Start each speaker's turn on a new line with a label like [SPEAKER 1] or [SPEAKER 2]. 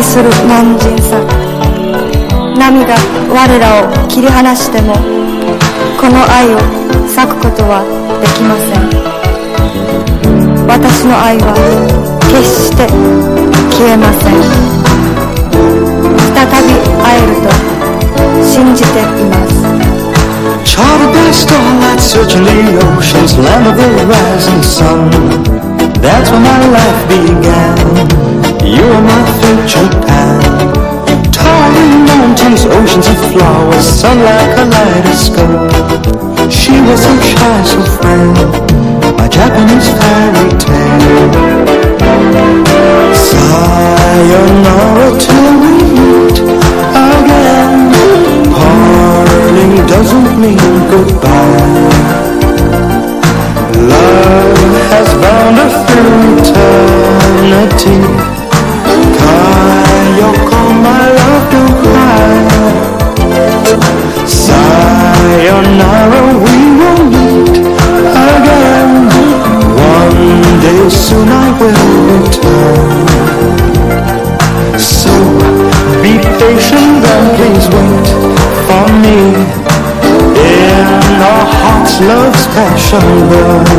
[SPEAKER 1] 愛する門人さ、波が我らを切り離してもこの愛を裂くことはできません。私の愛は決して消えません。再び会えると信じています。
[SPEAKER 2] Charted by starlight, searching the oceans, land of the rising sun. That's when my life began. You are my future path. Towering mountains, oceans of flowers, sun like a kaleidoscope. She was so shy, so frail, my Japanese fairy tale. Sayonara till we meet again. Parting doesn't mean goodbye. Love has bound us through eternity. Kayoko, my love, don't cry. Sayonara, we will meet again. One day soon I will return. So be patient and please wait for me. In our hearts love's passion burns.